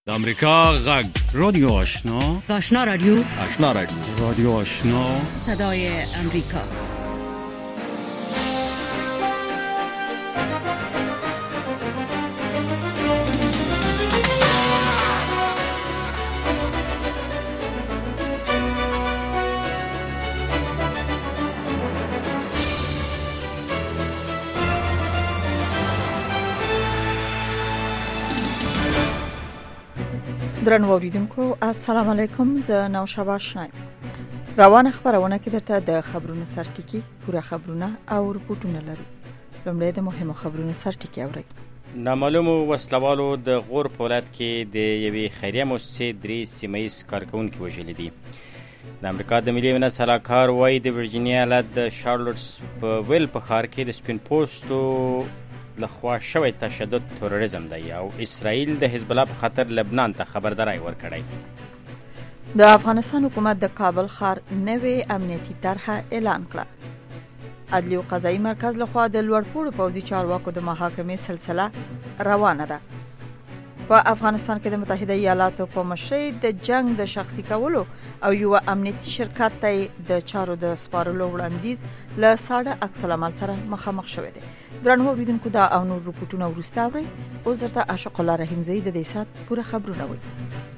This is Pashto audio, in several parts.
د امریکا غږ رادیو آشنا، آشنا رادیو، آشنا رادیو، رادیو آشنا، صدای امریکا. درنو اوریدونکو السلام علیکم. زه نوشابه شنایم. روانه خبرونه کې درته د خبرونو سرټکی پوره خبرونه او رپورټونه لرو. لومړی د مهمو خبرونو سرټکی اورئ. نامعلومو وسلوالو د غور په ولایت کې د یوې خیریه مؤسسې 3 سیمه‌یز کارکونکي وژلي دي. د امریکا د ملي امنیت سلاکار وایي د ورجینیا ایالت د شارلوټس په ویل په ښار کې د سپین پوستو لخوا شوی تشدد تروریزم دی او اسرائیل د حزب الله په خاطر لبنان ته خبرداری ورکړی. د افغانستان حکومت د کابل ښار نوې امنیتي طرحه اعلان کړه. عدلي او قضایي مرکز لخوا د لوړپوړو پوځي چارواکو د محاکمې سلسله روانه ده. په افغانستان کې د متحده ایالاتو په مشرۍ د جنگ د شخصي کولو او یو امنیتي شرکت ته د چارو د سپارلو وړاندیز له ساده عکس العمل سره مخامخ شوی دی. درنو اوریدونکو دا او نور رپورټونه ورسته اورئ. اوس درته عاشق الله رحیم زئی د دې سات پوره خبرونه وایي.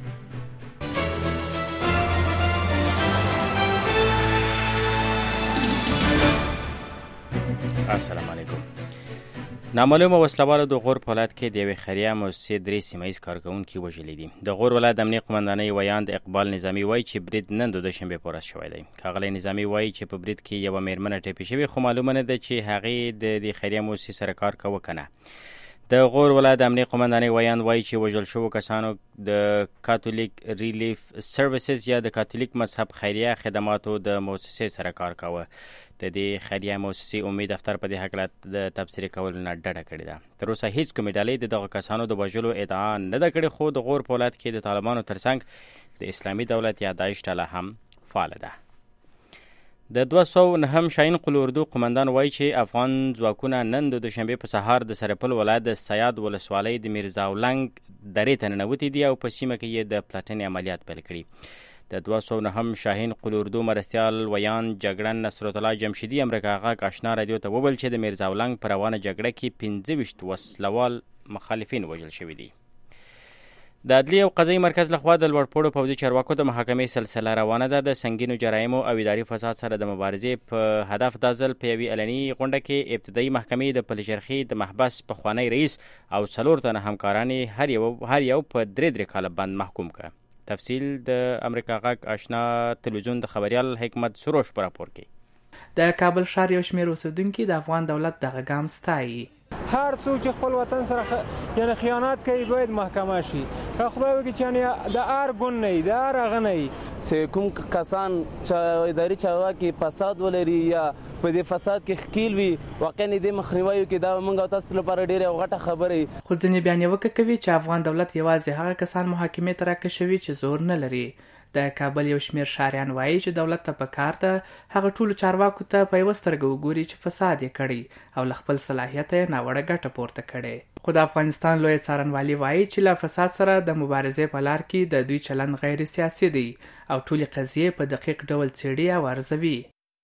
السلام علیکم. نامعلومه وسلوالو د غور په ولایت کې د یوې خیریه مؤسسې 3 سیمه‌یز کارکونکي وژلي دي. د غور ولایت د امنیه قومندانۍ ویاند اقبال نظامي وایي چې برید نن د دوشنبې په ورځ شوی دی. ښاغلی نظامي وایي چې په برید کې یوه میرمنه ټپي شوې، خو معلومه نه ده چې هغې د دې خیریه مؤسسې سره کار کوه که نه. د غور ولایت د امنیه قومندانۍ ویاند وایي چې وژل شوو کسانو د کاتولیک ریلیف سروسز یا د کاتولیک مذهب خیریه خدماتو د مؤسسې سره کار کوه. د دې خیریه مؤسسې عمومي دفتر په دې هکله د تبصرې کولو نه ډډه کړې ده. تر اوسه هیڅ کومې ډلې د دغه کسانو د وژلو ادعا نه ده کړې، خو د غور په ولایت کې د طالبانو ترڅنګ د اسلامي دولت یا داعش ډله هم فعاله ده. د 209 شاهین قل اردو قمندان وایي چې افغان ځواکونه نن د دوشنبې په سهار د سرپل ولایت د سیاد ولسوالۍ د میرزاولنګ درې ته ننوتي دي او په سیمه کې یې د پلټنې عملیات پیل کړي. د 209 شاهین قل اردو مرستیال ویان جګړن نصرت الله جمشیدي امریکا غږ آشنا رادیو ته وویل چې د میرزاولنګ په روانه جګړه کې 25 وسلوال مخالفین وژل شوي دي. د عدلي او قضایي مرکز لخوا د لوړپوړو پوځي چارواکو د محاکمې سلسله روانه ده. د سنګینو جرایمو او اداري فساد سره د مبارزې په هدف دا ځل په یوې علني غونډه کې ابتدایي محکمې د پلچرخي د محبس پخوانی رئیس او 4 تنه همکاران هر یو په 3 کاله بند محکوم کړه. تفصیل د امریکا غږ آشنا تلویزیون د خبریال حکمت سروش پر راپور کې. د کابل ښار یو شمېر اوسیدونکي د افغان دولت دغه ګام ستایي. هر څوک چې خپل وطن سره یعنی خیانت کوي باید محکمه شي. که خدای وکړي چې یعنی د هر ګوند نه د هر هغه نه چې کوم کسان چې اداري چارواکي فساد ولري یا په دې فساد کې ښکیل وي، واقعا د مخنیوي کې دا موږ تاسو لپاره ډېره غټه خبره. خو ځینې بیا نیوکه کوي چې افغان دولت یوازې هغه کسان محاکمې ته راکشوي چې زور نه لري. د کابل یو شمېر ښاریان وایي چې دولت ته پکار ده هغه ټولو چارواکو ته په یوه سترګه وګوري چې فساد یې کړی او له خپل صلاحیته یې ناوړه ګټه پورته کړې. خو د افغانستان لوی څارنوالي وایي چې له فساد سره د مبارزې په لار کې د دوی چلند غیر سیاسي دی او ټولې قضیې په دقیق ډول څېړي او ارزوي.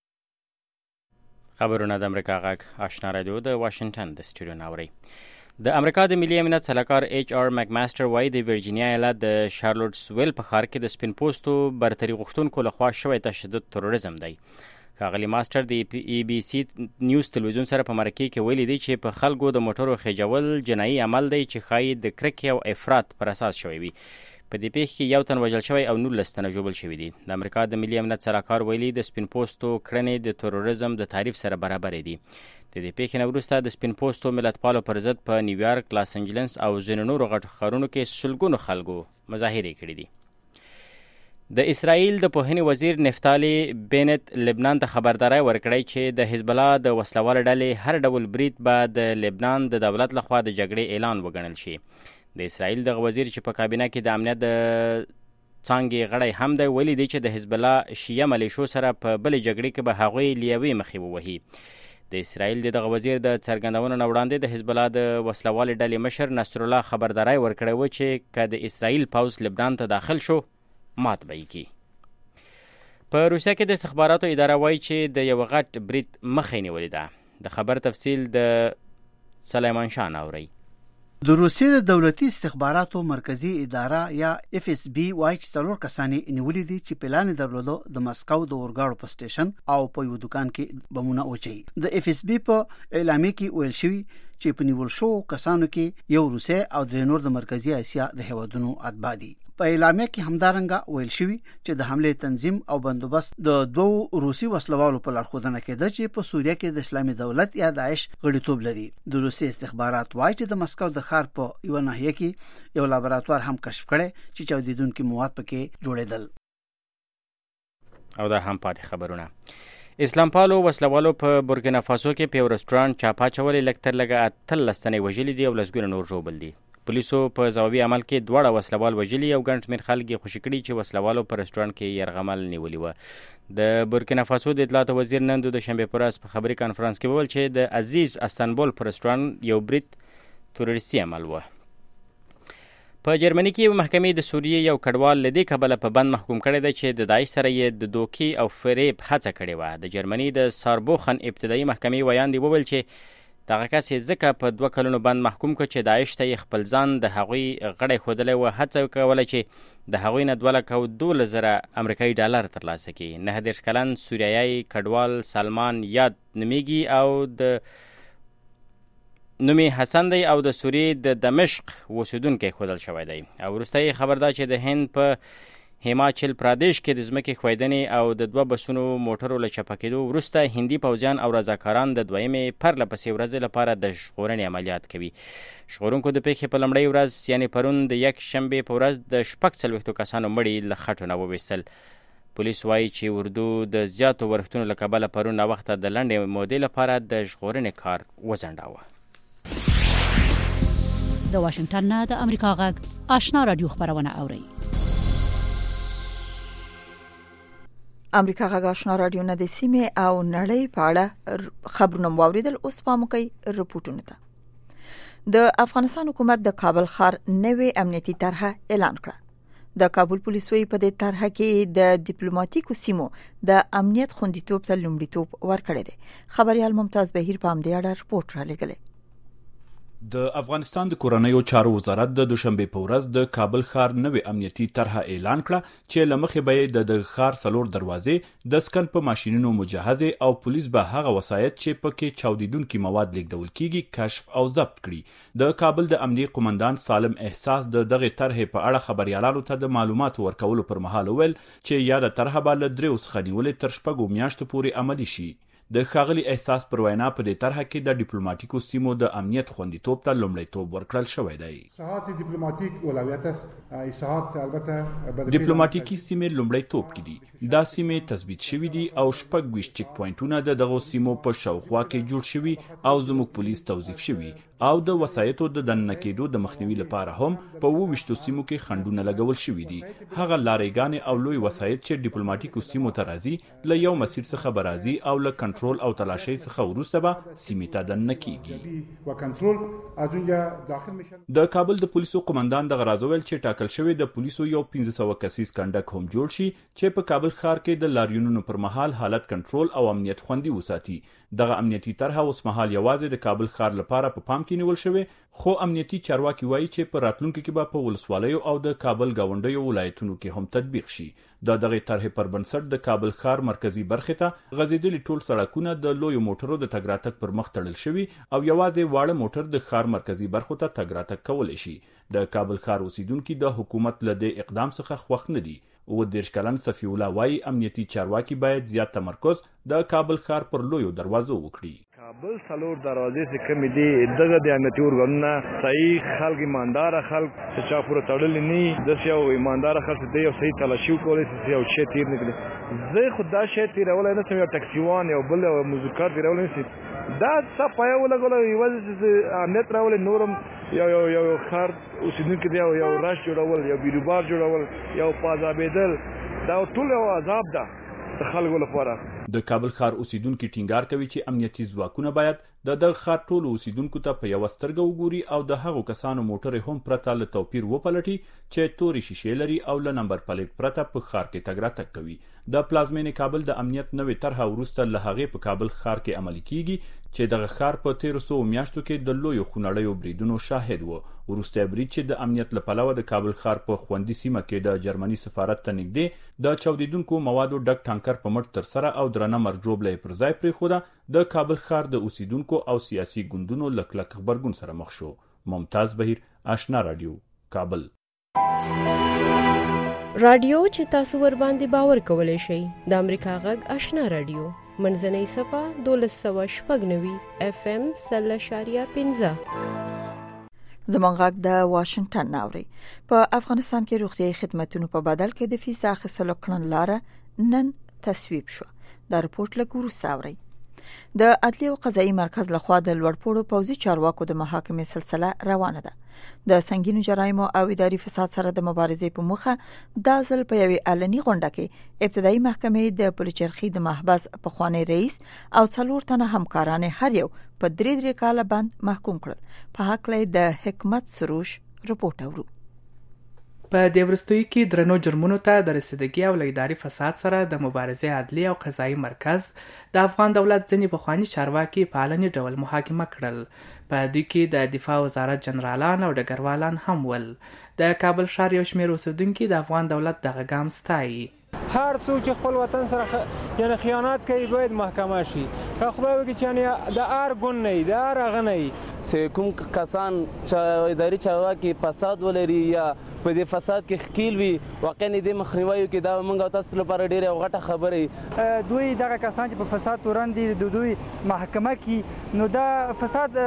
خبرونه د امریکا غږ آشنا رادیو د واشنگټن د سټوډیو نه اورئ. د امریکا د ملي امنیت سلاکار ایچ آر مکماستر وایي د ورجینیا ایالت د شارلوټس ویل په ښار کې د سپین پوستو برتري غوښتونکو لخوا شوی تشدد تروریزم دی. ښاغلی ماستر د ای بی سی نیوز تلویزیون سره په مرکې کې ویلي دی چې په خلکو د موټرو خېجول جنایي عمل دی چې ښایي د کرکې او افراط پر اساس شوی وي. په دې پیښه کې 1 تن وژل شوی او 19 تنه ژوبل شوي دي. د امریکا د ملي امنیت سلاکار ویلي د سپین پوستو کړنې د تروریزم د تعریف سره برابر دي. د دې پیښې نه وروسته د سپین پوستو ملتپالو پر ضد په نیویارک، لاس انجلس او ځینو نورو غټو ښارونو کې سلګونو خلکو مظاهرې کړي دي. د اسرائیل د پوهنې وزیر نفتالي بینت لبنان ته خبرداری ورکړی چې د حزب الله د وسلوال ډلې هر ډول برید به د لبنان د دولت لخوا د جګړې اعلان وګڼل شي. د اسرائیل دغه وزیر چې په کابینه کې د امنیت د څانګې غړی هم دی ویلي دی چې د حزب الله شیعه ملیشو سره په بلې جګړې کې به هغوی له یوې مخې ووهي. د اسرائیل دغه وزیر د څرګندونو نه وړاندې د حزب الله د وسلوالې ډلې مشر نصر الله خبرداری ورکړی و چې که د اسرائیل پوځ لبنان ته داخل شو مات به یې کړي. په روسیه کې د استخباراتو اداره وایي چې د یو غټ برید مخه یې نیولې ده. د خبر تفصیل د سلیمان شاه ناوري. د روسیې د دولتي استخباراتو مرکزی اداره یا FSB وايي چې 4 کسان نیولې دي چې پلان درلودو د مسکو د اورګاړو په سټیشن او په یو دکان کې بمونه اوچي. د FSB په اعلامیه کې ویل شوی چې په نیول شو کسانو کې یو روسي او درې نور د مرکزی اسیا د هیوادونو اتباع دي. په اعلامیه کې همدارنګه ویل شوی چې د حمله تنظیم او بندوبست د دوه روسي وسلوالو په لارښودنه کېده چې په سوریه کې د اسلامي دولت یا داعش غړیتوب لري. د روسي استخبارات وايي چې د مسکو د ښار په یو ناحیه کې یو لابراتوار هم کشف کړي چې چاودیدونکي مواد پکې جوړېدل. او دا هم پاتې خبرونه. اسلام پالو وسلوالو په بورکینا فاسو کې په رستورانت چاپا چولې لکتر لګه 13 تنې وژلي دي او لسګونه نور ژوبل دي. پولیسو په ځوابي عمل کې دواړه وسلوال وژلي او ګڼ شمېر خلک یې خوشي کړي چې وسلوالو په رستورانت کې یرغمل نیولي وه. د بورکینا فاسو د اطلاعاتو وزیر نن د شنبې په ورځ په خبري کانفرنس کې وویل چې د عزیز استانبول په رستورانت یو برید تروریستي عمل وه. په جرمني کې محکمې د سوریې یو کډوال له دې کبله په بند محکوم کړی دی چې د داعش سره یې د دوکې او فریب هڅه کړې وه. د جرمني د ساربوخن ابتدایي محکمې ویاندې وویل چې دغه کس یې ځکه په 2 کلونو بند محکوم کړ چې داعش ته یې خپل ځان د هغوی غړی ښودلی و، هڅه کوله چې د هغوی نه 2,12,000 امریکایي ډالر ترلاسه کړي. 19 کلن سوریایي کډوال سلمان یاد نومیږي او د نومي حسن دی او د سوریې د دمشق اوسیدونکی ښودل شوی دی. او وروسته یې خبر ده چې د هند په هیماچل پردیش کې د ځمکې ښویدنې او د 2 بسونو موټرو له چپه کېدو وروسته هندي پوځیان او رضاکاران د 2مې پرله پسې ورځې لپاره د ژغورنې عملیات کوي. ژغورونکو د پیښې په لومړۍ ورځ یعنې پرون د یکشنبې په ورځ د 46 کسانو مړي له خټو نه وویستل. پولیس وایي چې اردو د زیاتو ورښتونو له کبله پرون ناوخته د لنډې مودې لپاره د ژغورنې کار وځنډاوه. د واشنگټن نه د امریکا غږ آشنا رادیو خبرونه اوري. امریکا غږ آشنا رادیو نه د سیمې او نړۍ په اړه خبرونه واوریدل. اوس پام کوئ رپورټونو ته. د افغانستان حکومت د کابل ښار نوې امنیتي طرحه اعلان کړه. د کابل پولیسو په دې طرحه کې د ډیپلوماټیکو سیمو د امنیت خوندیتوب ته لومړیتوب ورکړی دی. خبريال ممتاز بهیر په همدې اړه رپورټ را لېږلی. د افغانستان د کورنیو چارو وزارت د دوشنبه په ورځ د کابل ښار نوې امنیتي طرحه اعلان کړه چې لمخې به د ښار 4 دروازې د سکن په ماشینونو مجهزه او پولیس به هغه وسایط چې پکې چاودیدونکي مواد لیږدول کیږي کشف او ضبط کړي. د کابل د امنیه قومندان سالم احساس د دغه طرحه په اړه خبريالانو ته د معلوماتو ورکولو پر مهال ویل چې یاده طرحه به له 3 څخه نیولې تر 6 میاشتو پورې عملي شي. د ښاغلي احساس پر وینا په دې طرحه کې د ډیپلوماټیکو سیمو د امنیت خوندیتوب ته لومړیتوب ورکړل شوی دی. ساحات دیپلماتیک اولویت است. ساحات البته ډیپلوماټیکي سیمې لومړیتوب کې دي. دا سیمې تثبیت شوي دي او 26 چک پوینټونه د دغو سیمو په شاوخوا کې جوړ شوي او زموږ پولیس توظیف شوي او د وسایطو د دننه کېدو د مخنیوي لپاره هم په 22 سیمو کې خنډونه لګول شوي دي. هغه لارېګانې او لوی وسایط چې ډیپلوماټیکو سیمو ته راځي له یو مسیر څخه به راځي او له کنټرول او تلاشۍ څخه وروسته به سیمې ته دننه کیږي. د کابل د پولیسو قومندان دغه راز ویل چې ټاکل شوی د پولیسو یو 1500 کسیز کنډک هم جوړ شي چې په کابل ښار کې د لاریونونو پر مهال حالت کنټرول او امنیت خوندي وساتي. دغه امنیتي طرحه اوس مهال یوازې د کابل ښار لپاره په پام کې نیول شوی، خو امنیتي چارواکي وایي چې په راتلونکي کې به په ولسوالیو او د کابل گاونډیو ولایتونو کې هم تطبیق شي. د دغه طرحې پر بنسټ د کابل ښار مرکزی برخه ته غځېدلي ټول سړکونه د لوی موټرو د تګ راتګ پر مخ تړل شوي او یوازې واړه موټر د ښار مرکزی برخو ته تګ راتګ کولی شي. د کابل ښار اوسیدونکو د حکومت له دې اقدام څخه خوښ نه دي. 30 کلن صفی الله وایي امنیتي چارواکي باید زیات تمرکز د کابل ښار پر لویو دروازو وکړي. کابل څلور دروازې چې کوم دي دغه د امنیتي ورغلونه صحیح خلک ایماندار خلک چې چا پوره تړل نه د یو ایماندار خلک دی یو صحیح تلاشي کولای چې یو شی تیر نه کړي. زه خدا شی تیرول نه سم یو ټاکسیوان یو بل موزیکار تیرول نه دا څه پایو لګول یو چې امنیت راول نورم یو خار اوسیدونکو دی یو راش جوړول یو بیروبار جوړول یو پازابېدل دا ټول یو عذاب ده د خلکو لپاره. د کابل ښار اوسیدونکو ټینګار کوي چې امنیتي ځواکونه باید د دغه ښار ټولو اوسیدونکو ته په یوه سترګه وګوري او د هغو کسانو موټرې هم پرته له توپیر وپلټي چې تورې شیشې لري او له نمبر پلیټ پرته په ښار کې تګ راتګ کوي. د پلازمینې کابل د امنیت نوې طرحه وروسته له هغې په کابل ښار کې عملي کیږي چې دغه ښار په 1300 میاشتو کې د لویو خونړیو بریدونو شاهد و. وروسته برید چې د امنیت له پلوه د کابل ښار په خوندي سیمه کې د جرمني سفارت ته نږدې د چاودیدونکو موادو ډک ټانکر په مټ ترسره او درنه مرجوبله پر ځای پرېښوده. د کابل ښار د اوسیدونکو او سیاسي ګوندونو له کلک غبرګون سره مخ شو. ممتاز بهیر، آشنا رادیو، کابل. رادیو چې تاسو ور باندې باور کولای شئ د امریکا غږ آشنا رادیو منځنۍ صفه 1296 FM 0.15. زمونږ غږ د واشنگټن ناوړي. په افغانستان کې روغتیايي خدماتونو په بدل کې د فیس اخیستلو کړنلاره نن تصویب شو. دا رپورټ له ګورو ساوري. د عدلیه او قضایي مرکز لخوا د لوړپوړو پوځي چارواکو د محاکمې سلسله روانه ده. د سنگینو جرایمو او اداري فساد سره د مبارزې په موخه د ځل په یوې علني غونډه کې ابتدایي محکمې د پلچرخي د محبس پخوانی رئیس او 4 تنه همکاران هر یو په 3 کاله بند محکوم کړل. په حق له د حکمت سروش رپورټ اورو. په دې وروستیو کې درنو جرمونو ته د رسیدګي او اداري فساد سره د مبارزې عدلي او قضایي مرکز د افغان دولت ځینې پخواني چارواکي په علني ډول محاکمه کړل. په دوی کې د دفاع وزارت جنرالان او ډګروالان هم ول. د کابل ښار یو شمېر اوسیدونکي د افغان دولت دغه ګام ستایي. هر څوک چې خپل وطن سره یعنی خیانت کوي باید محکمه شي. خدای وکړي چې د هر ګوند نه د هر هغه نه کوم کسان چې اداري چارواکي فساد ولري یا په دې فساد کې ښکیل وي واقعا د مخنیوي کې دا موږ تاسو لپاره ډېره غټه خبره. دوی دغه کسان چې په فساد تورن دي د دوی محکمه کې نو دا فساد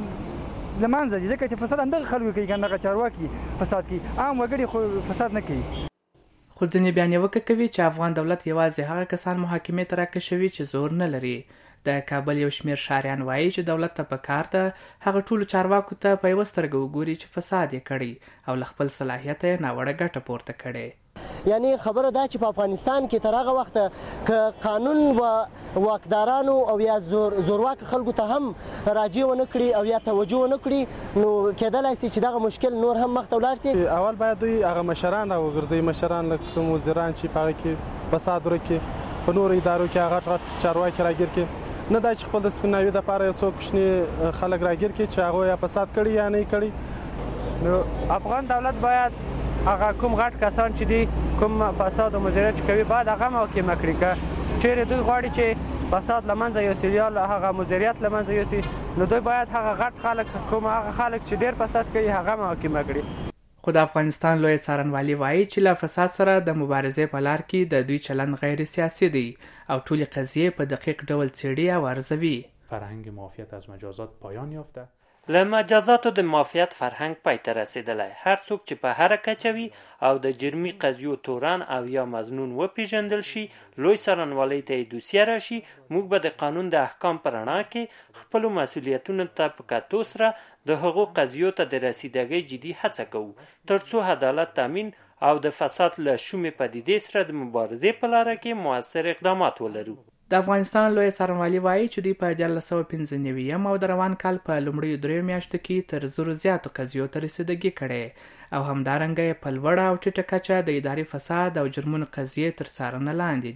لمانځي ځکه چې فساد اندغه خلکو کوي کنه چارواکي فساد کوي عام وګړي خو فساد نه کوي. خو ځینې بیا نیوکه کوي چې افغان دولت یوازې هغه کسان محاکمې ته راکشوي چې زور نه لري. د کابل یو شمېر ښاریان وایي چې دولت ته پکار ده هغه ټولو چارواکو ته په یوه سترګه وګوري چې فساد یې کړی او له خپل صلاحیته یې ناوړه ګټه پورته کړې. یعنی خبره دا چې په افغانستان کې تر هغه وخته که قانون و واکدارانو او یا زورواک خلکو ته هم راجع ونه کړي او یا توجه ونه کړي نو کېدلای شي چې دغه مشکل نور هم مخته ولاړ شي. اول باید دوی هغه مشران او ګرځي مشران لکه وزیران چې په هغه کې فساد ورکړي په نورو ادارو کې هغه غټ چارواکي راګیر کړي نه دا چې خپل د سپیناوي د لپاره یو څوک کوچني خلک راګیر کړي چې هغه یا فساد کړي یا نه کړي. نو افغان دولت باید هغه کوم غټ کسان چې دي کوم فساد او مزریت کوي باید هغه محاکمه کړي که چیرې دوی غواړي چې فساد لمنځه یوسي یا هغه مزریت لمنځه یوسي نو دوی باید هغه غټ خلک کوم هغه خلک چې ډیر فساد کوي هغه محاکمه کړي. خو د افغانستان لوی څارنوالي وایي چې له فساد سره د مبارزې په لار کې د دوی چلند غیر سیاسي دی او ټولې قضیې په دقیق ډول څېړي او ارزوي. فرهنگ معافیت از مجازات پایان یافته. له مجازاتو د معافیت فرهنګ پای ته رسیدلی. هر څوک چې په هر کچه وي او د جرمي قضیو تورن او یا مظنون وپیژندل شي لوی څارنوالۍ ته یې دوسیه راشي. موږ به د قانون د احکام په رڼا کې خپلو مسؤلیتونو ته په کتو سره د هغو قضیو ته د رسیدګۍ جدي هڅه کوو تر څو عدالت تامین او د فساد له شومې پدیدې سره د مبارزې په لاره کې مؤثر اقدامات ولرو. د افغانستان لوی څارنوالي وایي چې دوی په 1995 او د روان کال په لومړیو 3 میاشتو کې تر 100 زیاتو قضیو ته رسیدګي کړې او همدارنګه یې په لوړه او ټیټه کچه د اداري فساد او جرمونو قضیې تر څارنه لاندې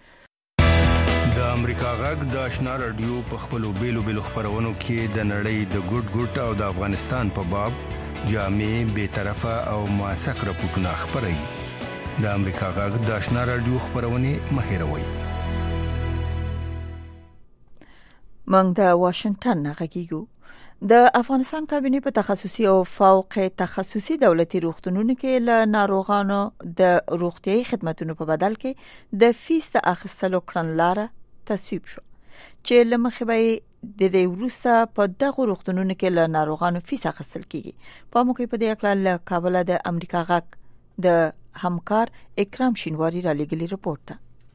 دي. د امریکا غږ د آشنا رادیو په خپلو بیلو خپرونو کې د نړۍ د ګډ او د افغانستان په باب جامع، بی‌طرفه او موثق راپورټونه خپروي. د امریکا غږ د آشنا رادیو خپرونې مه هېروئ. موږ د واشنگټن نه غږیږو. د افغانستان کابینه په تخصصي او فوق تخصصي دولتي روغتونونو کې له ناروغانو د روغتيایي خدماتو په بدل کې د فیس اخیستلو کړنلاره تصویب شو چې لمخې به د دې وروسته په دغه روغتونونو کې له ناروغانو فیس اخیستل کیږي. په موقع په دې اړه له کابل د امریکا غږ د همکار اکرام شینواری را لګلی رپورټ ده.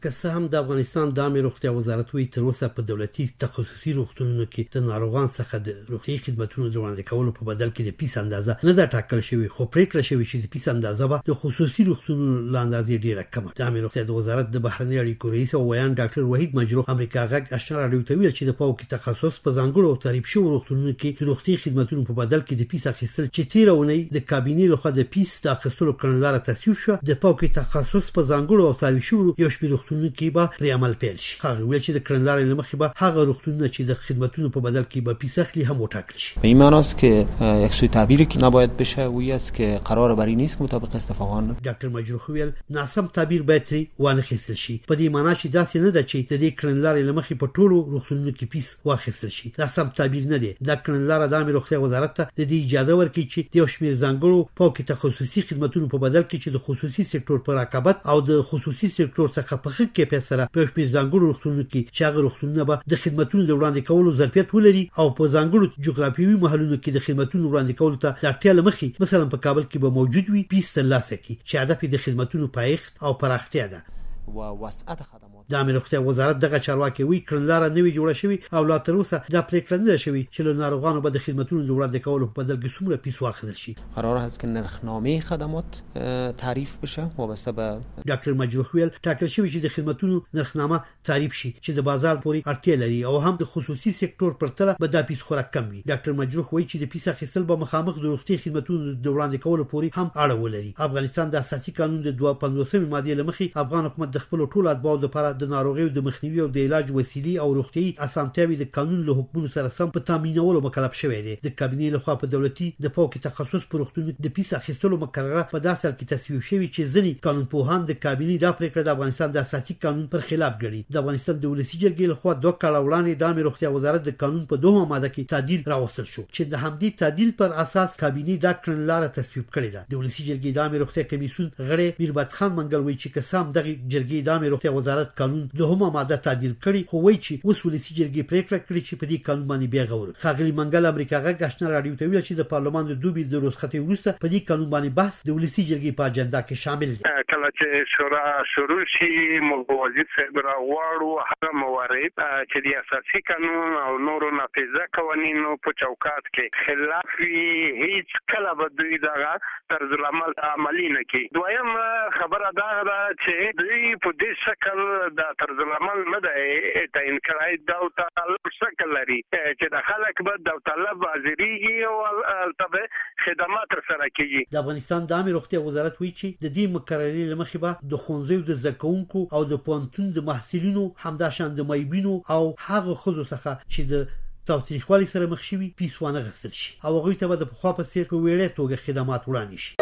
که څه هم د افغانستان د عامه روغتیا وزارت وی تر اوسه په دولتي تخصصي روغتونونو کې د ناروغان څخه د روغتي خدماتونو د وړاندې کولو په بدل کې د پیس اندازه نه ده ټاکل شوی، خو پریکړه شوی چې د پیس اندازه به د خصوصي روغتونونو له اندازې ډیره کمه. د عامه روغتیا د وزارت د بهرنی اړیکو رئیس او ویان ډاکټر وحید مجروح امریکا غږ آشنا راډیو ته ویل چې د پاو کې تخصص په ځانګړو او تعریف شوو روغتونونو کې د روغتي خدماتونو په بدل کې د پیس اخیستل چې تیرونی د کابینې لخوا د پیس د اخیستلو کړنلاره تصویب شو، د پاو کې تخصص په ځانګړو او تعریف شوو یو شمېر روغتونونو کې به پرې عمل پیل شي. هغه ویل چې د کړنلارې له مخې به هغه روغتونونه چې د خدماتونو په بدل کې به پیس اخلي هم وټاکل شي. به این معنی است که یک سوی تعبیری که نباید بشه وی است که قرار بر این نیست که مطابق استفاقان. ډاکټر مجروح ویل ناسم تعبیر باید ترې وانه خیستل شي. په دې معنی چې داسې نه ده چې د دې کړنلارې له مخې په ټولو روغتونونو کې پیس واخیستل شي. دا سم تعبیر نه دی. دا کړنلاره د عامه روغتیا وزارت ته د دې اجازه ورکړي چې د یو شمېر ځانګړو پاکې تخصصي خدماتونو په بدل کې چې د خصوصي سکتور پر رقابت او د خصوصي سکتور څخه په ښه کیفیت سره په یو شمېر ځانګړو روغتونونو کې چې هغه روغتونونه به د خدماتونو د وړاندې کولو ظرفیت ولري او په ځانګړو جغرافیوي محلونو کې د خدماتونو وړاندې کولو ته د اړتیا له مخې مثلا په کابل کې به موجود وي پیس ترلاسه کړي چې هدف یې د خدماتونو پایښت او پراختیا ده. و وسعت خدمات د عامه روغتیا وزارت دغه چارواکي وی کړنلاره نوې جوړه شوې او لا تر اوسه دا پریکړه نه شوې چې له ناروغانو به د خدماتونو د وړاندې کولو په بدل کې څومره پیس واخیستل شي. قرار است که نرخنامه خدمات تعریف بشه وابسته به ډاکټر مجروح ویل ټاکل شوی چې د خدماتونو نرخنامه تعریف شي چې د بازار پورې اړتیا لري او هم د خصوصي سکتور پرتله به دا پیس خوراک کم وي. ډاکټر مجروح وایي چې د پیس اخیستل به مخامخ د روغتي خدماتونو د وړاندې کولو پورې هم اړه ولري. افغانستان د اساسي قانون د 250 ماده لمخې افغان حکومت د خپل ټولو اتباعو لپاره د ناروغیو د مخنیوي او د علاج وسیلې او روغتي اسانتیاوي د قانون له حکمونو سره سم په تامینولو مکلف شوی دی. د کابینې لخوا په دولتي د پاکي تخصص پر روغتونو د پیس اخیستلو مقرره په داسې حال کې تصویب شوی چې ځینې قانونپوهان د کابینې د پریکړه د افغانستان د اساسي قانون پر خلاف ګڼي. د افغانستان د ولسی جرګې لخوا 2 کال وړاندې د عامه روغتیا وزارت د قانون په 2 ماده کې تعدیل راوستل شو چې د همدې تعدیل پر اساس کابینې دا کړنلاره تصویب کړې ده. د ولسی جرګې د عامه روغتیا کمیسیون غړي میربت خان منګل وایي چې قسم دغه جرګې د عامه روغتیا وزارت قانون 2 ماده تعدیل کړي، خو وایي چې اوس ولسی جرګې پریکړه کړې چې په دې قانون باندې بیا غور. خاغلی منګل امریکا غږ آشنا راډیو ته ویل چې د پارلمان د دوبي د رخصتۍ وروسته په دې قانون باندې بحث د ولسی جرګې په اجنډا کې شامل دی. کله چې شورا شروع شي موږ وزیر صاحب راغواړو هغه موارد چې د اساسي قانون او نورو نافذه قوانینو په چوکاټ کې خلاف وي هیڅ کله به دوی دغه طرز العمل عملي نه کوي. دویم خبره دا ده چې دوی په دې شکل د طرز العمل نه دی تعین کړی دا طالب شکل لري چې د خلک به د طالب حاضرېږي او البته خدمات سره کوي. د افغانستان د عامه روغتیا وزارت وایي چې د دې مقررې لمخې به د ښوونځیو د زکونکو او د پوهنتون د محصلینو همداشان د مایبینو او هغه خزو څخه چې د تاوتریخوالي سره مخ شوي پیس وانه غوښتل شي او هغوی ته به د پخوا په څیر په ویړې توګه خدمات وړاندې شي.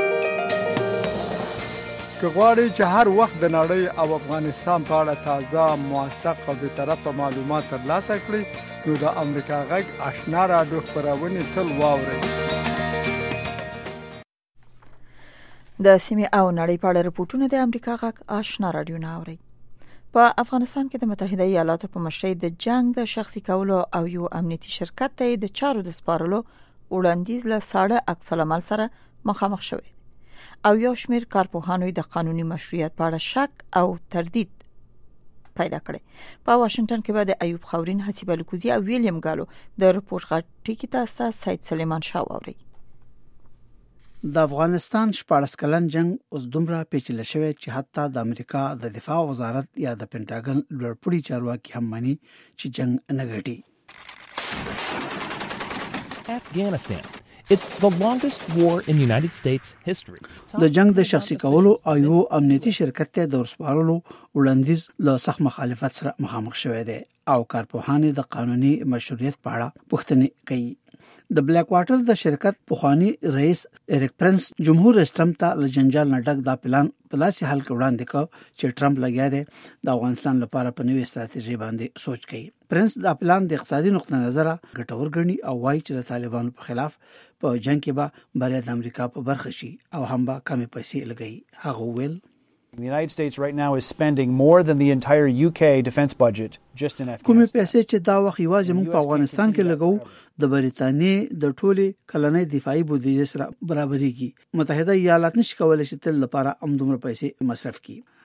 که غواړئ چې هر وخت د نړۍ او افغانستان په اړه تازه، موثق او بېطرفه معلومات ترلاسه کړئ نو د امریکا غږ آشنا راډیو خپرونې تل واورئ. د سیمې او نړۍ په اړه رپورټونه د امریکا غږ آشنا راډیو نه اورئ. په افغانستان کې د متحده ایالاتو په مشرۍ د جنگ د شخصي کولو او یو امنیتي شرکت ته د چارو د سپارلو وړاندیز له ساړه عکس العمل سره مخامخ شوی او یو شمېر کارپوهانو د قانوني مشروعیت په اړه شک او تردید پیدا کړي. په واشنگټن کې به د ایوب خاورین، حسیب الکوزی او ویلیام ګالو د رپورټ غټی کې تاسو سید سلیمان شاه واوري. د افغانستان 14 کلن جنگ اوس دومره پیچیده شوی چې حتی د امریکا د دفاع وزارت یا د پینټاګن لوړپوړي چارواکي هم مانی چې جنگ نه غټي. Afghanistan. It's the longest war in United States history. د جنگ د شخصي کولو او یو امنیتي شرکت ته د ورسپارلو وړاندیز له سخت مخالفت سره مخامخ شوی دی او کارپوهان د قانوني مشروعیت په اړه پوښتنه کوي. د بلیک واټر د شرکت پخوانی رئیس اریک پرنس جمهور رئیس ټرمپ ته له جنجال نه ډک دا پلان په داسې حال کې وړاندې کړ چې ټرمپ لګیا دی د افغانستان لپاره په نوې ستراتیژي باندې سوچ کوي. پرنس دا پلان د اقتصادي نقطه نظر ګټور ګڼي او وایي چې د طالبانو په خلاف په جنگ کې به بریا د امریکا په برخه شي او هم به کمې پیسې لګي. هغه ویل The United States right now is spending more than the entire UK defense budget just in Afghanistan. کومې پیسې چې دا وخت یوازې موږ په افغانستان کې لګو د بریتانیې د ټولي کلنۍ دفاعي بودیجه سره برابرېږي. متحده ایالات نشي کولای چې تل لپاره دومره پیسې مصرف کړي.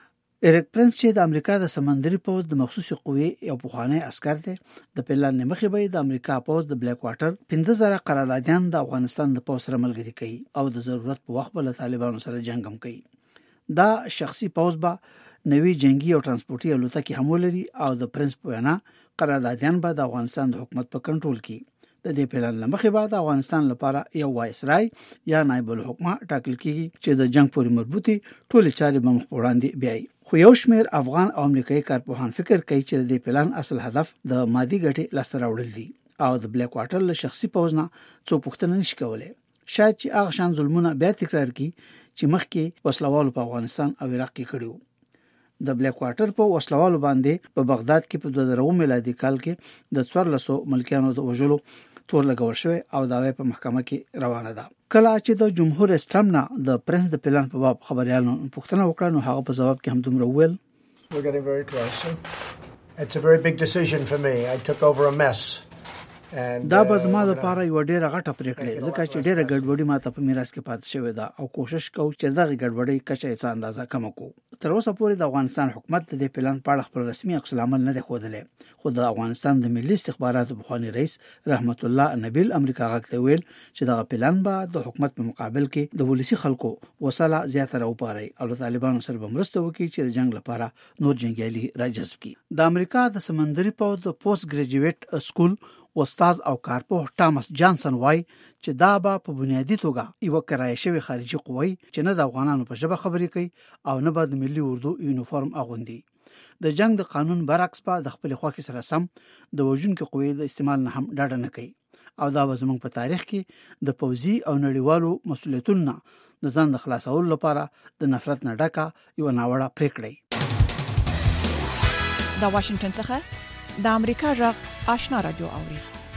ایریک پرنس چې د امریکا د سمندري پوز د مخصوصي قوې یو پخوانی عسكر دی د پلان مخې به د امریکا پوز د بلیک واټر 15000 قراردادیان د افغانستان د پوز سره ملګری کوي او د ضرورت په وخت به له طالبانو سره جنگ هم کوي. دا شخصي پوز به نوی جنگي او ترانسپورتي الوتکې هم ولري او د پرنس په وینا قراردادیان به د افغانستان د حکومت په کنټرول کې. د دې پلان لمخې بعد افغانستان لپاره یو وایسرای یا نائب الحکومه ټاکل کیږي چې د جنگ پورې مربوطي ټول چارې به مخ وړاندې بیاي. خو یو شمېر افغان او امریکایي کارپوهان فکر کوي چې د پلان اصل هدف د مادي ګټې لاسته راوړل دي او د بلیک واټر له شخصي پوز نه څو پوښتنه نشي کولای. شاید چې هغه شان ظلمونه بیا تکرار کړي چې مخکې وسلوالو په افغانستان او عراق کې کړیو. د بلیک واټر په وسلوالو باندې په بغداد کې په 2000 میلادي کال کې د 1400 ملکیانو د وژلو تور لګول شوی او داوی په محکمه کې روانه ده. کله چې د جمهور رئیس ټرمپ نه د پرنس د پلان په باب خبريالانو پوښتنه وکړه نو هغه په جواب کې هم دومره وویل We're getting very close. It's a very big decision for me. I took over a mess. دا به زما لپاره یو ډیره غټه پریکړه ځکه چې ډیره ګډوډي ماته په میراث کې پاتې شوې ده او کوشش کوم چې دغه ګډوډي کچه یې اندازه کم کړو. تر اوسه پورې د افغانستان حکومت د پلان په اړه خپل رسمي عکس العمل نه دی ښودلی خو د افغانستان د ملي استخباراتو بخوانی رئیس رحمت الله نبیل امریکا غاکته ویل چې دغه پلان به د حکومت په مقابل کې د ولسی خلکو وسله زیاتره وپاري او د طالبانو سره مرسته وکړي چې د جنگ لپاره نور جنگیالي راجذب کړي. د امریکا د سمندري پوز د پوسټ ګریجویټ سکول استاد او کارپوه ټامس جانسن وای چې دا به په بنیادی توګه یو کرایه شوی خارجي قوی چې نه د افغانانو په ژبه خبرې کوي او نه به د ملي اردو یونیفورم اغوندي. د جنگ د قانون برعکس په د خپل خواخي سره سم د وژونکو قوی د استعمال نه هم ډاډه نه کوي او دا به زموږ په تاریخ کې د پوځي او نړیوالو مسؤلیتونو د ځان د خلاصولو لپاره د نفرت نه ډکه یو ناوړه پریکړه. د واشنگټن څخه د امریکا غږ آشنا رادیو اوري.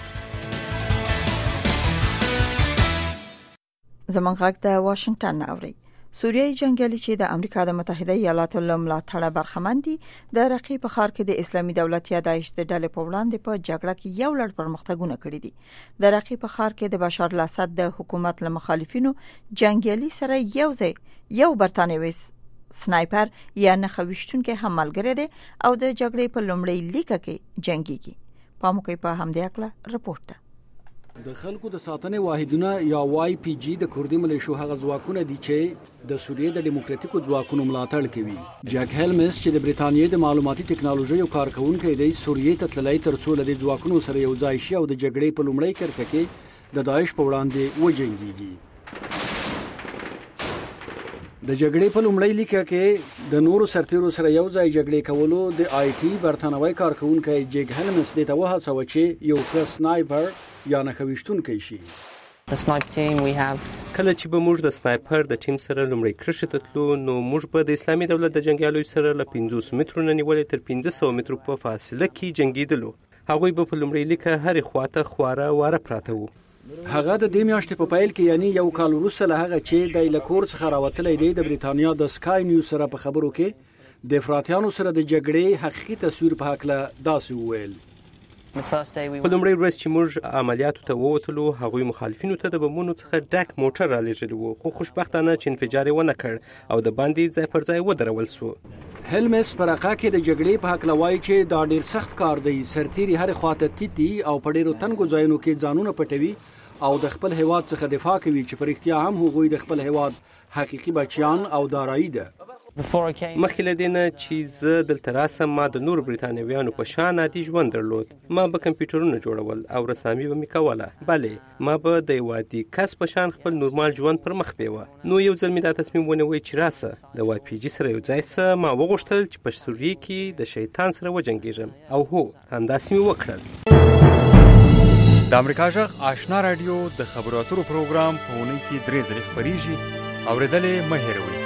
زمونږ غږ د واشنگټن اوري. سوریای جنگیالي چې د امریکا د متحده ایالاتو له ملاتړه برخمن دي د رقیب په ښار کې د اسلامي دولت یا داعش د ډلې په وړاندې په جګړه کې یو لړ پرمختګونه کړي دي. د رقیب په ښار کې د بشار الاسد د حکومت له مخالفینو جنگیالي سره یو برتانوي سنایپر یا نخويشتونکو هم ملګری دي او د جګړې په لومړۍ لیکه کې جنگيږي. پاموکي په همدې اکله رپورت ده. د خلکو د ساتنې واحدونه یا وای پی جی د کوردي ملیشو هغه ځواکونه دي چې د سوریې د دیموکراتیکو ځواکونو ملاتړ کوي. جک هیلمس چې د بریتانیې د معلوماتي ټکنالوژي یو کارکونکو دی سوریې ته تللی ترڅو له ځواکونو سره یو ځای شي او د جګړې په لومړۍ کرښه کې د داعش په وړاندې وجنګيږي. د جګړې په لومړۍ لیکه کې د نورو سرتیرو سره یو ځای جګړې کولو د آی ټي برتانوي کارکونکو جک هیلمس د توه هڅه چې یو ښه سنایپر یا نخويشتونکو شي. کله چې به موږ د سنایپر د ټیم سره لومړی کرښې ته تلو نو موږ به د اسلامي دولت د جنگیالو سره له 500 مترو نه نیولې تر 1500 مترو په فاصله کې جنگیدلو. هغوی به په لومړی لیکه هرې خواته خواره واره پراته وو. هغه د دې میاشتې په پیل کې یعنی یو کال وروسته له هغه چې د لکور څخه راوتلی دی د بریتانیا د سکای نیوز سره په خبرو کې د افراطیانو سره د جګړې حقیقي تصویر په هکله داسې وویل. په لومړۍ ورځ چې موږ عملیاتو ته ووتلو هغوی مخالفینو ته د بمونو څخه ډک موټر را لېږلی وو خو خوشبختانه چې انفجار یې ونه کړ او د باندې ځای پر ځای ودرول سو. هیلمس پر هغه کې د جګړې په هکله وایي چې دا ډیر سخت کار دی. سرتیري هر خواته تیتی او په ډیرو تنګو ځایونو کې ځانونه پټوي او د خپل هیواد څخه دفاع کوي چې پر اختیار هم هغوی د خپل هیواد حقيقي بچیان او دارایی ده. مخکې له دې نه چې زه دلته راسم ما د نورو بریتانویانو په شان عادي ژوند درلود. ما به کمپیوټرونه جوړول او رسامي به مې کوله. بلې ما به د یو عادي کس په شان خپل نورمال ژوند پر مخ بیوه. نو یو ځل مې دا تصمیم ونیوی چې راسه د وای پی جی سره یو ځای سه. ما وغوښتل چې په سوریې کې د شیطان سره وجنګیږم او هو همداسې مې وکړل. د امریکا غږ آشنا رادیو د خبرو اترو پروګرام په اونۍ کې 3 ځله خبريږي. اوریدلې مه هېروئ.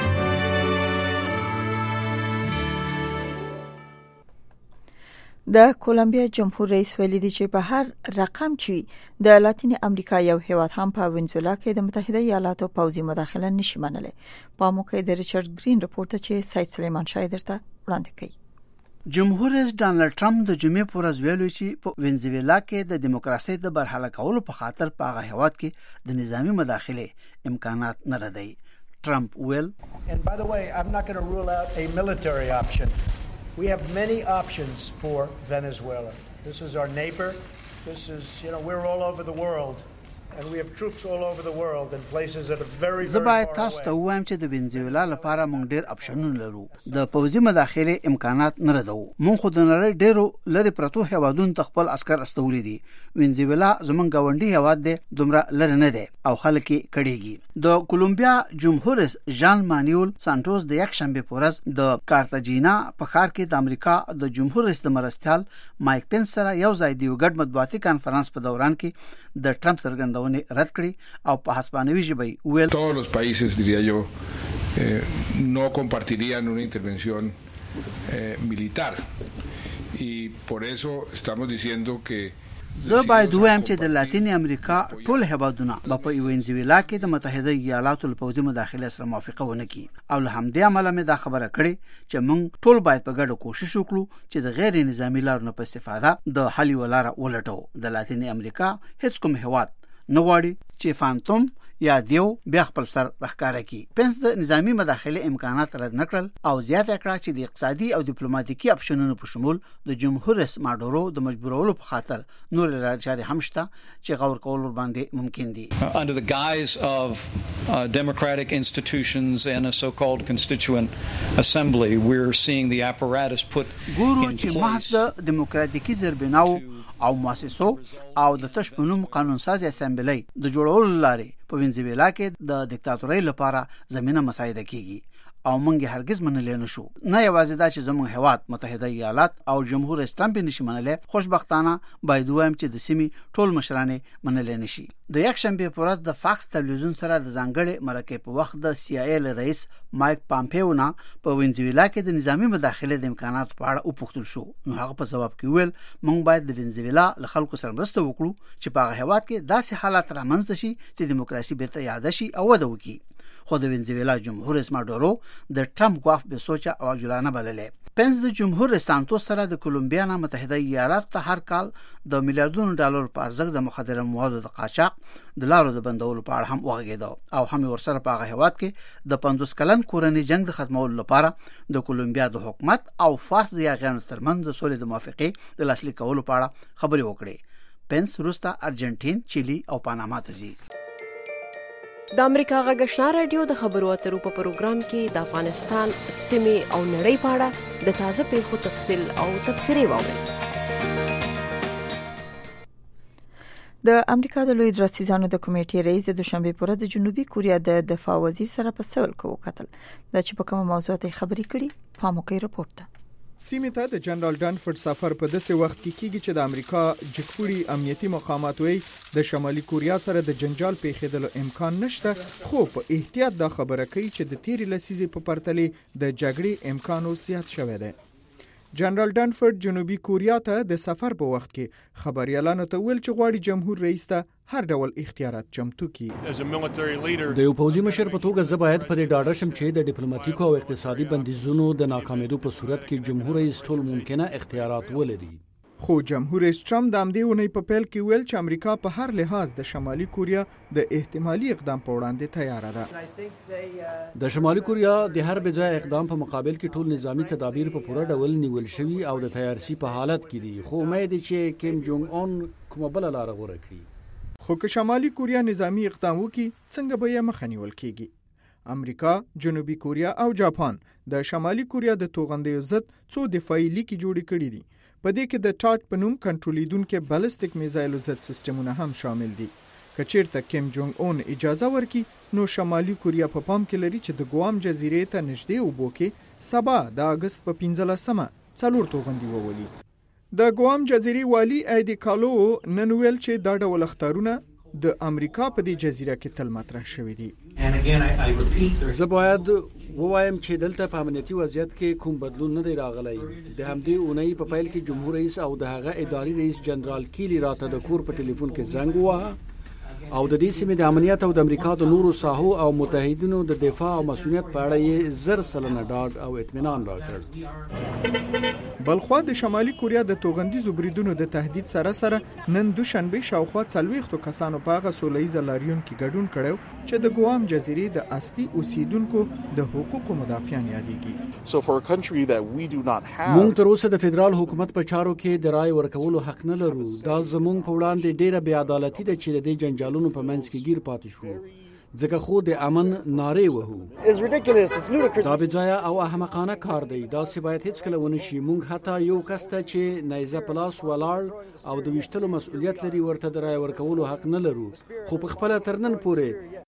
د کولمبیا جمهور رئیس ویلي دی چې په هر رقم چې د لاتین امریکا یو هیواد هم په وینزویلا کې د متحده ایالاتو پوځي مداخله نشي منلای. په موقع د ریچارډ گرین رپورت چې سید سلیمان شاه درته وړاندې کړي. جمهور رئیس ډانلډ ټرمپ د جمعې پر ورځ ویلي چې په وینزویلا کې د دیموکراسي د برحاله کولو په خاطر په هغه هیواد کې د نظامی مداخله امکانات نه لري. ټرمپ ویل And by the way, I'm not going to rule out a military option. We have many options for Venezuela. This is our neighbor. This is, we're all over the world. And we have troops all over the world in places that are very, very far away. تاسو ته وایم چې د وینزویلا لپاره موږ ډېر اپشنونه لرو. د پوځي مداخله امکانات نه ردو. موږ خو د نړۍ ډېرو لري پرتو هیوادونو ته خپل عسكر استولې دي. وینزویلا زمونږ گاونډي هیواد دی، دومره لري نه دی او خلک یې کړيږي. د کولومبیا جمهور رئیس ژان مانویل سانټوس د یک شنبه په ورځ د کارتاجینا په ښار کې د امریکا د جمهور رئیس د مرستیال مایک پنس سره یو ځای دی ګډ مطبوعاتي کانفرنس په دوران کې د ټرمپ څرګندونې رد کړې او په هسپانوي ژبه ویل todos los países diría yo no compartirían una intervención militar y por eso estamos diciendo que زه باید وایم چې د لاتین امریکا ټول هیوادونه په وینزویلا کې د متحده ایالاتو له پوځي مداخله سره موافقه ونه کړي او له همدې عمله مې دا خبره کړې چې موږ ټول باید په ګډه کوشش وکړو چې د غیر نظامی لارو نه په استفاده د حل لاره ولټو. د لاتین امریکا هیڅ کوم هیواد نه غواړي چې فانتوم یا دیو بیا خپل سر راښکاره کړي. پنس د نظامی مداخله امکانات رد نکړل او زیاته کړه چې د اقتصادي او ډیپلوماټیکي اپشنونو په شمول د جمهور رئیس ماډورو د مجبورولو په خاطر نور لارې هم شته چې غور کول باندې ممکن دي. Under the guise of democratic institutions and a so-called constituent assembly, we're seeing the apparatus put ګورو چې محض د دیموکراتیکي زربیناو او مؤسسو او د تشپنوم قانون سازي اسمبلی د جوړولو لارې په وینزویلا کې د دیکتاتورۍ لپاره زمينه مساعده کیږي او موږ هرگز منلې نشو. نه یوازې دا چې زموږ هیواد متحده ایالات او جمهور رئیس ټرمپ نشي منلې، خوشبختانه باید وایم چې د سیمې ټول مشران منلې نشي. د یک شنبه په ورځ د فاکس تلویزیون سره د ځانګړي مرکې په وخت د CIA رئیس مایک پامپیو نه په وینزویلا کې د نظامی مداخله د امکاناتو په اړه وپوښتل شو. نو هغه په جواب کې ویل موږ باید د وینزویلا له خلکو سره مرسته وکړو چې په هغه هیواد کې داسې حالات رامنځته شي چې دیموکراسي بیرته یاد شي او وده وکړي. خو د وینزویلا جمهور رئیس ماډورو د ټرمپ غواف به سوچه او عجولانه بللې. پنس د جمهور رئیس سانټوس سره د کولومبیا نه متحده ایالاتو ته هر کال د میلیارډونو ډالر په ارزښت د مخدره موادو د قاچاق د لارو د بندولو په اړه هم وغږېده او هم ورسره په هغه هیواد کې د 50 کلن کورنۍ جنگ د ختمولو لپاره د کولومبیا د حکومت او فارس د یاغیانو ترمنځ د سولې د موافقې د لاسلیک کولو په اړه خبرې وکړې. پنس روستا ارجنټین، چیلی او پاناما ته ځي. د امریکا غږ آشنا رادیو د خبرو اترو په پروګرام کې د افغانستان سیمې او نړۍ په اړه د تازه پیښو تفصیل او تبصرې واورئ. د امریکا د لوی درستیزانو د کمیټې رئیس د دوشنبه پر ورځ د جنوبي کوریا د دفاع وزیر سره په سوال کې وکتل د چې په کومه موضوعات خبرې کړي. پاموکي رپورت ده. سیمې ته د جنرال ډانفورد سفر په داسې وخت کې کیږي چې د امریکا جګپوړي امنیتي مقامات وایي د شمالي کوریا سره د جنجال پیښېدلو امکان نشته، خو په احتیاط دا خبره کوي چې د تیرې لسیزې په پرتله د جګړې امکان زیات شوی دی. جنرال ډانفورد جنوبي کوریا ته د سفر په وخت کې خبريالانو ته ویل چې غواړي جمهور رئیس ته هر ډول اختیارات چمتو کړي. د یو پوځي مشر په توګه زه باید په دې ډاډه شم چې د ډیپلوماټیکو او اقتصادي بندیزونو د ناکامېدو په صورت کې جمهور رئیس ټول ممکنه اختیارات ولري. خو جمهور رئیس ټرمپ د امدې ونې په پیل کې ویل چې امریکا په هر لحاظ د شمالي کوریا د احتمالي اقدام په وړاندې تیار ده. د شمالي کوریا د هر بجای اقدام په مقابل کې ټول نظامی تدابیر په پوره ډول نیول شوي او د تیارسي په حالت کې دي، خو امید دی چې کیم جونګ اون کومه بل لار غوره کړي. خو که شمالي کوریا نظامی اقدام وکړي څنګه به یې مخه نیول کیږي؟ امریکا، جنوبي کوریا او جاپان د شمالي کوریا د توغندیو ضد څو دفاعي لیکي جوړې کړې دي. په دې کې د ټاټ په نوم کنټرولیدونکو بالستیک میزایلو ضد سیستمونه هم شامل دي. که چیرته کیم جونګ اون اجازه ورکړي نو شمالي کوریا په پام کې لري چې د ګوام جزیرې ته نږدې اوبو کې سبا د اگست په 15مه 4 توغندي وولي. د ګوام جزیرې والی ایدی کالو نن ویل چې دا ډول اختارونه د امریکا په دې جزیره کې تل مطرح شوې دي. زه باید ووایم چې دلته په امنیتي وضعیت کې کوم بدلون نه دی راغلی. د همدې اونۍ په پیل کې جمهور رئیس او د هغه اداري رئیس جنرال کیلی راته د کور په ټلیفون کې زنګ ووهه او د دې سیمې د امنیت او د امریکا د نورو ساحو او متحدینو د دفاع او مسؤلیت په اړه یې 100% ډاډ او اطمینان راکړ. بلخوا د شمالي کوریا د توغندیزو بریدونو د تهدید سره نن دوشنبه شاوخوا 40 کسانو په هغه سولهییز لاریون کې ګډون کړو چې د ګوام جزیرې د اصلي اوسیدونکو د حقوقو مدافعان یادېږي. موږ تر اوسه د فدرال حکومت په چارو کې د رای ورکولو حق نه لرو. دا زموږ په وړاندې ډیره بې عدالتي ده چې د دې جنجالونو په منځ کې گیر پاتې شو. ځکه خو د امن نارې وهو. دا بځایه او احمقانه کار دی. دا سی باید هیڅ کله ونه شي. موږ حتی یو کس ته چې نیزه پلاس ولاړ او د ویشتلو مسؤلیت لري ورته د رای ورکولو حق نه لرو. خو په خپل تر نن پورې